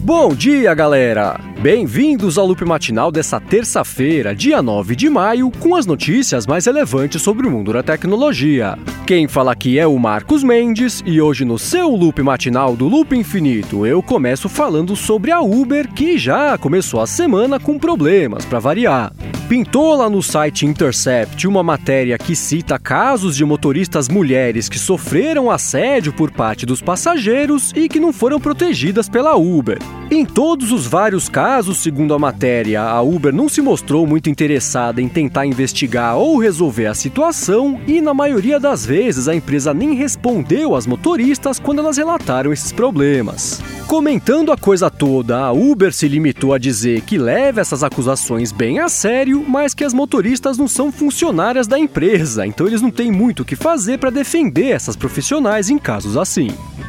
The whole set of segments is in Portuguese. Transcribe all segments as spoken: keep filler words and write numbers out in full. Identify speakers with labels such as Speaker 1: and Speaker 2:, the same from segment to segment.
Speaker 1: Bom dia, galera! Bem-vindos ao Loop Matinal dessa terça-feira, dia nove de maio, com as notícias mais relevantes sobre o mundo da tecnologia. Quem fala aqui é o Marcos Mendes e hoje no seu Loop Matinal do Loop Infinito eu começo falando sobre a Uber, que já começou a semana com problemas, para variar. Pintou lá no site Intercept uma matéria que cita casos de motoristas mulheres que sofreram assédio por parte dos passageiros e que não foram protegidas pela Uber. Em todos os vários casos, segundo a matéria, a Uber não se mostrou muito interessada em tentar investigar ou resolver a situação e, na maioria das vezes, a empresa nem respondeu às motoristas quando elas relataram esses problemas. Comentando a coisa toda, a Uber se limitou a dizer que leva essas acusações bem a sério, mas que as motoristas não são funcionárias da empresa, então eles não têm muito o que fazer para defender essas profissionais em casos assim.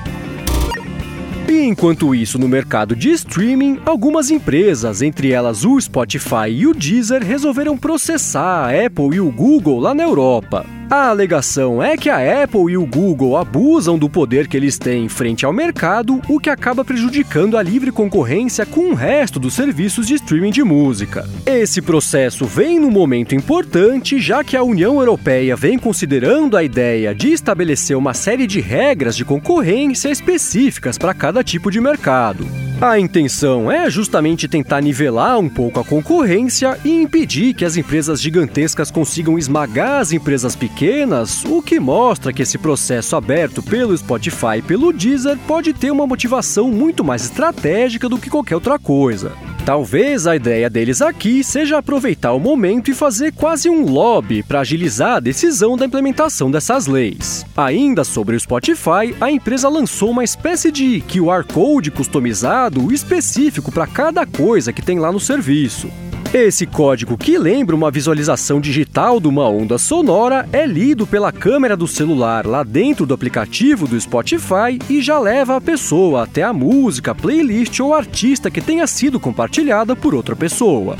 Speaker 1: E enquanto isso, no mercado de streaming, algumas empresas, entre elas o Spotify e o Deezer, resolveram processar a Apple e o Google lá na Europa. A alegação é que a Apple e o Google abusam do poder que eles têm frente ao mercado, o que acaba prejudicando a livre concorrência com o resto dos serviços de streaming de música. Esse processo vem num momento importante, já que a União Europeia vem considerando a ideia de estabelecer uma série de regras de concorrência específicas para cada tipo de mercado. A intenção é justamente tentar nivelar um pouco a concorrência e impedir que as empresas gigantescas consigam esmagar as empresas pequenas, o que mostra que esse processo aberto pelo Spotify e pelo Deezer pode ter uma motivação muito mais estratégica do que qualquer outra coisa. Talvez a ideia deles aqui seja aproveitar o momento e fazer quase um lobby para agilizar a decisão da implementação dessas leis. Ainda sobre o Spotify, a empresa lançou uma espécie de Q R Code customizado específico para cada coisa que tem lá no serviço. Esse código, que lembra uma visualização digital de uma onda sonora, é lido pela câmera do celular lá dentro do aplicativo do Spotify e já leva a pessoa até a música, playlist ou artista que tenha sido compartilhada por outra pessoa.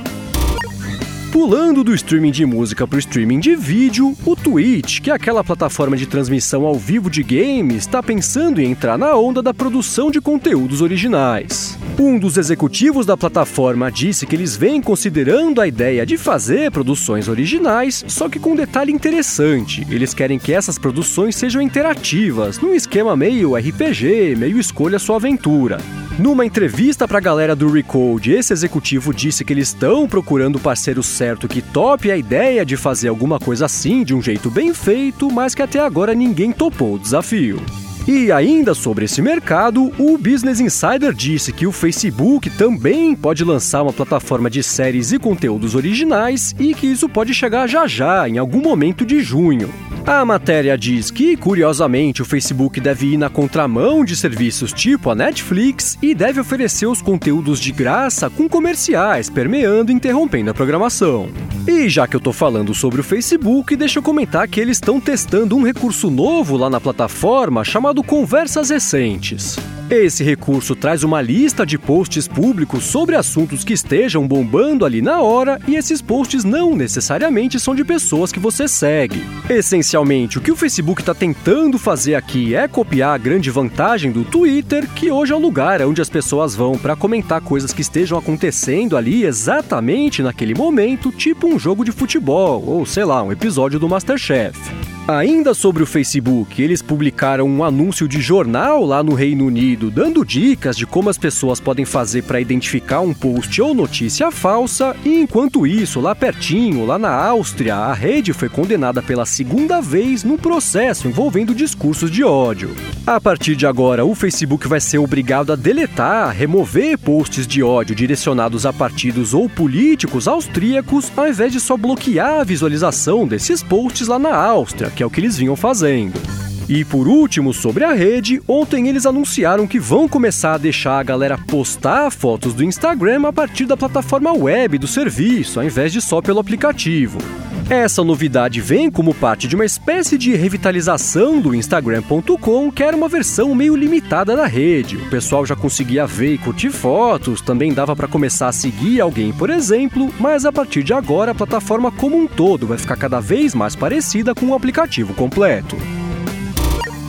Speaker 1: Pulando do streaming de música para o streaming de vídeo, o Twitch, que é aquela plataforma de transmissão ao vivo de games, está pensando em entrar na onda da produção de conteúdos originais. Um dos executivos da plataforma disse que eles vêm considerando a ideia de fazer produções originais, só que com um detalhe interessante: eles querem que essas produções sejam interativas, num esquema meio R P G, meio escolha sua aventura. Numa entrevista para a galera do Recode, esse executivo disse que eles estão procurando o parceiro certo que tope a ideia de fazer alguma coisa assim de um jeito bem feito, mas que até agora ninguém topou o desafio. E ainda sobre esse mercado, o Business Insider disse que o Facebook também pode lançar uma plataforma de séries e conteúdos originais e que isso pode chegar já já, em algum momento de junho. A matéria diz que, curiosamente, o Facebook deve ir na contramão de serviços tipo a Netflix e deve oferecer os conteúdos de graça com comerciais, permeando e interrompendo a programação. E já que eu tô falando sobre o Facebook, deixa eu comentar que eles estão testando um recurso novo lá na plataforma chamado Conversas Recentes. Esse recurso traz uma lista de posts públicos sobre assuntos que estejam bombando ali na hora e esses posts não necessariamente são de pessoas que você segue. Essencialmente, o que o Facebook está tentando fazer aqui é copiar a grande vantagem do Twitter, que hoje é o lugar onde as pessoas vão para comentar coisas que estejam acontecendo ali exatamente naquele momento, tipo um jogo de futebol ou, sei lá, um episódio do MasterChef. Ainda sobre o Facebook, eles publicaram um anúncio de jornal lá no Reino Unido, dando dicas de como as pessoas podem fazer para identificar um post ou notícia falsa, e enquanto isso, lá pertinho, lá na Áustria, a rede foi condenada pela segunda vez num processo envolvendo discursos de ódio. A partir de agora, o Facebook vai ser obrigado a deletar, remover posts de ódio direcionados a partidos ou políticos austríacos, ao invés de só bloquear a visualização desses posts lá na Áustria, que é o que eles vinham fazendo. E por último, sobre a rede, ontem eles anunciaram que vão começar a deixar a galera postar fotos do Instagram a partir da plataforma web do serviço, ao invés de só pelo aplicativo. Essa novidade vem como parte de uma espécie de revitalização do Instagram ponto com, que era uma versão meio limitada da rede. O pessoal já conseguia ver e curtir fotos, também dava para começar a seguir alguém, por exemplo, mas a partir de agora a plataforma como um todo vai ficar cada vez mais parecida com o aplicativo completo.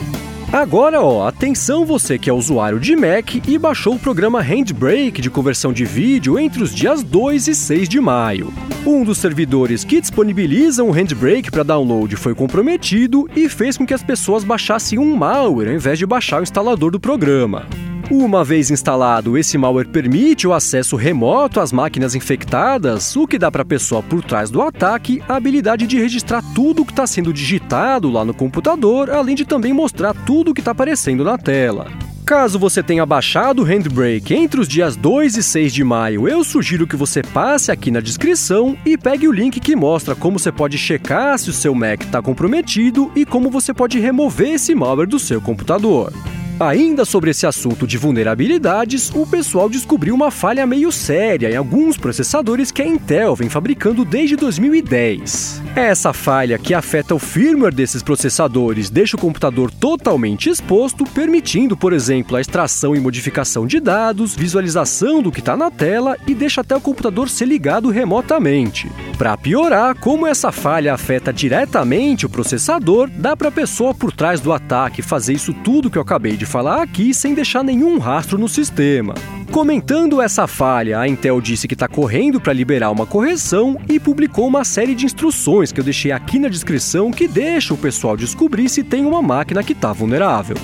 Speaker 1: Agora, ó, atenção você que é usuário de Mac e baixou o programa Handbrake de conversão de vídeo entre os dias dois e seis de maio. Um dos servidores que disponibilizam o Handbrake para download foi comprometido e fez com que as pessoas baixassem um malware ao invés de baixar o instalador do programa. Uma vez instalado, esse malware permite o acesso remoto às máquinas infectadas, o que dá para a pessoa por trás do ataque a habilidade de registrar tudo o que está sendo digitado lá no computador, além de também mostrar tudo o que está aparecendo na tela. Caso você tenha baixado o Handbrake entre os dias dois e seis de maio, eu sugiro que você passe aqui na descrição e pegue o link que mostra como você pode checar se o seu Mac está comprometido e como você pode remover esse malware do seu computador. Ainda sobre esse assunto de vulnerabilidades, o pessoal descobriu uma falha meio séria em alguns processadores que a Intel vem fabricando desde dois mil e dez. Essa falha, que afeta o firmware desses processadores, deixa o computador totalmente exposto, permitindo, por exemplo, a extração e modificação de dados, visualização do que está na tela e deixa até o computador ser ligado remotamente. Para piorar, como essa falha afeta diretamente o processador, dá para a pessoa por trás do ataque fazer isso tudo que eu acabei de falar aqui sem deixar nenhum rastro no sistema. Comentando essa falha, a Intel disse que está correndo para liberar uma correção e publicou uma série de instruções que eu deixei aqui na descrição que deixa o pessoal descobrir se tem uma máquina que está vulnerável.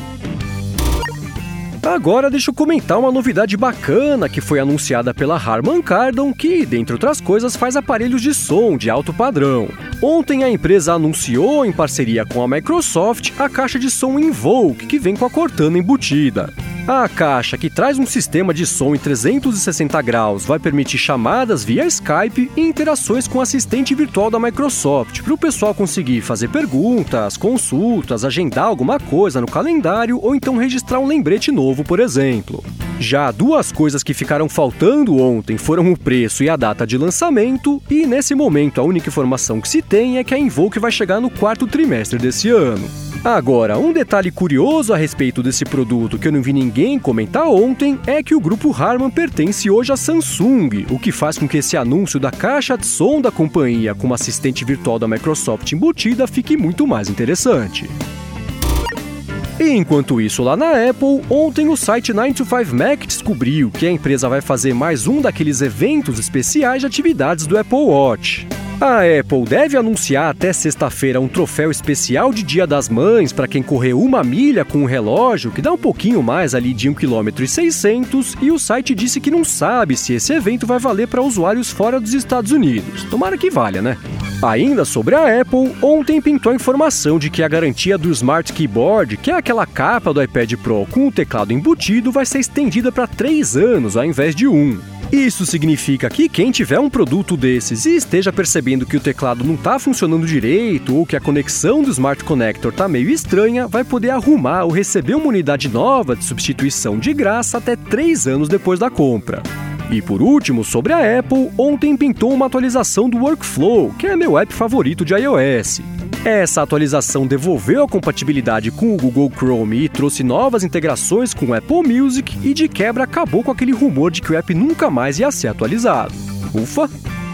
Speaker 1: Agora deixa eu comentar uma novidade bacana que foi anunciada pela Harman Kardon, que, dentre outras coisas, faz aparelhos de som de alto padrão. Ontem a empresa anunciou, em parceria com a Microsoft, a caixa de som Invoke, que vem com a Cortana embutida. A caixa, que traz um sistema de som em trezentos e sessenta graus, vai permitir chamadas via Skype e interações com o assistente virtual da Microsoft, para o pessoal conseguir fazer perguntas, consultas, agendar alguma coisa no calendário ou então registrar um lembrete novo, por exemplo. Já duas coisas que ficaram faltando ontem foram o preço e a data de lançamento, e nesse momento a única informação que se tem é que a Invoke vai chegar no quarto trimestre desse ano. Agora, um detalhe curioso a respeito desse produto que eu não vi ninguém comentar ontem é que o grupo Harman pertence hoje à Samsung, o que faz com que esse anúncio da caixa de som da companhia com uma assistente virtual da Microsoft embutida fique muito mais interessante. E enquanto isso, lá na Apple, ontem o site nine to five Mac descobriu que a empresa vai fazer mais um daqueles eventos especiais de atividades do Apple Watch. A Apple deve anunciar até sexta-feira um troféu especial de Dia das Mães para quem correr uma milha com o relógio, que dá um pouquinho mais ali de um vírgula seiscentos quilômetros, e o site disse que não sabe se esse evento vai valer para usuários fora dos Estados Unidos. Tomara que valha, né? Ainda sobre a Apple, ontem pintou a informação de que a garantia do Smart Keyboard, que é aquela capa do iPad Pro com o teclado embutido, vai ser estendida para três anos ao invés de um. Isso significa que quem tiver um produto desses e esteja percebendo que o teclado não está funcionando direito ou que a conexão do Smart Connector está meio estranha, vai poder arrumar ou receber uma unidade nova de substituição de graça até três anos depois da compra. E por último, sobre a Apple, ontem pintou uma atualização do Workflow, que é meu app favorito de iOS. Essa atualização devolveu a compatibilidade com o Google Chrome e trouxe novas integrações com o Apple Music e de quebra acabou com aquele rumor de que o app nunca mais ia ser atualizado. Ufa!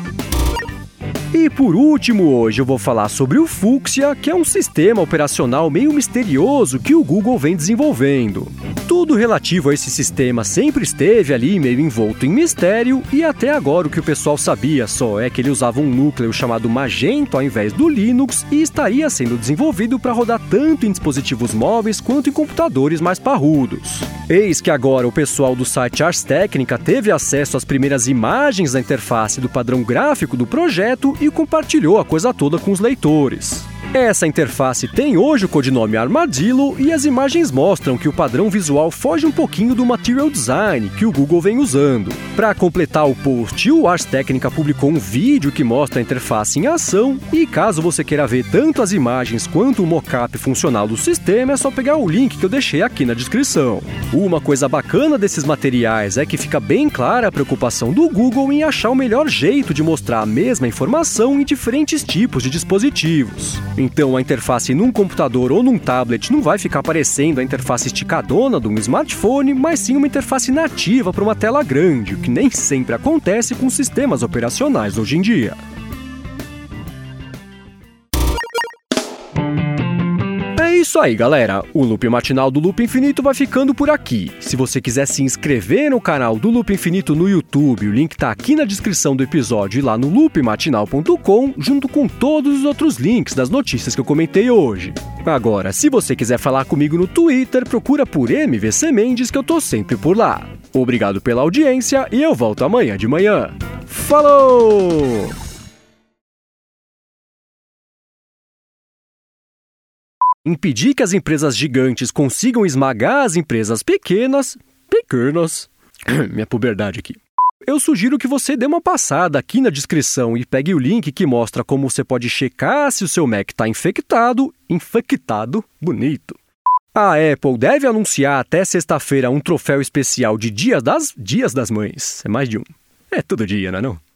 Speaker 1: E por último, hoje eu vou falar sobre o Fuchsia, que é um sistema operacional meio misterioso que o Google vem desenvolvendo. Tudo relativo a esse sistema sempre esteve ali meio envolto em mistério, e até agora o que o pessoal sabia só é que ele usava um núcleo chamado Magento ao invés do Linux e estaria sendo desenvolvido para rodar tanto em dispositivos móveis quanto em computadores mais parrudos. Eis que agora o pessoal do site Ars Technica teve acesso às primeiras imagens da interface do padrão gráfico do projeto e compartilhou a coisa toda com os leitores. Essa interface tem hoje o codinome Armadillo e as imagens mostram que o padrão visual foge um pouquinho do Material Design que o Google vem usando. Para completar o post, o Ars Technica publicou um vídeo que mostra a interface em ação e caso você queira ver tanto as imagens quanto o mockup funcional do sistema, é só pegar o link que eu deixei aqui na descrição. Uma coisa bacana desses materiais é que fica bem clara a preocupação do Google em achar o melhor jeito de mostrar a mesma informação em diferentes tipos de dispositivos. Então a interface num computador ou num tablet não vai ficar parecendo a interface esticadona de um smartphone, mas sim uma interface nativa para uma tela grande, o que nem sempre acontece com sistemas operacionais hoje em dia. É isso aí, galera. O Loop Matinal do Loop Infinito vai ficando por aqui. Se você quiser se inscrever no canal do Loop Infinito no YouTube, o link tá aqui na descrição do episódio e lá no loop matinal ponto com, junto com todos os outros links das notícias que eu comentei hoje. Agora, se você quiser falar comigo no Twitter, procura por M V C Mendes que eu tô sempre por lá. Obrigado pela audiência e eu volto amanhã de manhã. Falou! Impedir que as empresas gigantes consigam esmagar as empresas pequenas... Pequenas... Minha puberdade aqui. Eu sugiro que você dê uma passada aqui na descrição e pegue o link que mostra como você pode checar se o seu Mac está infectado... Infectado? Bonito. A Apple deve anunciar até sexta-feira um troféu especial de Dia das... Dias das Mães. É mais de um. É todo dia, não é não?